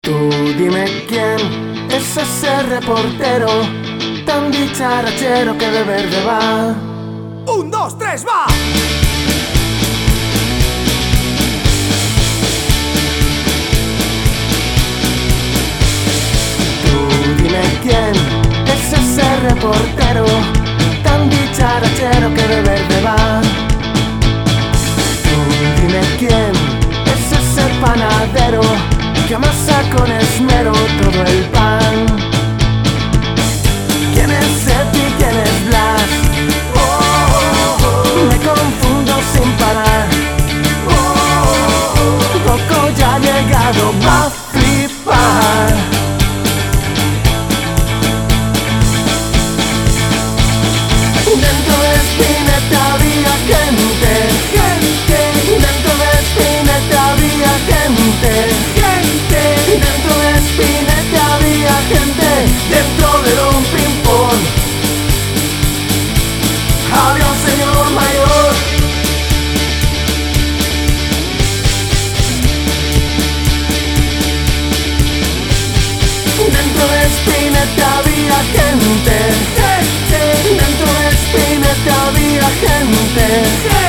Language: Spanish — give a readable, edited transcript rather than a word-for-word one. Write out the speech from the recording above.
Tú dime quién es ese reportero tan dicharachero que de verde va. 1, 2, 3, va. Tú dime quién es ese reportero tan dicharachero que de verde va. Tú dime quién es ese panadero que amasa con esmero todo el pan. ¿Quién es Epi? ¿Quién es Blas? Me confundo sin parar. Coco ya ha llegado, va a flipar. Dentro de Spinetta había gente. Dentro de Spinetta había gente. Dentro de Spinetta había gente. Dentro de un ping-pong había un señor mayor. Dentro de Spinetta había gente. Dentro de Spinetta había gente.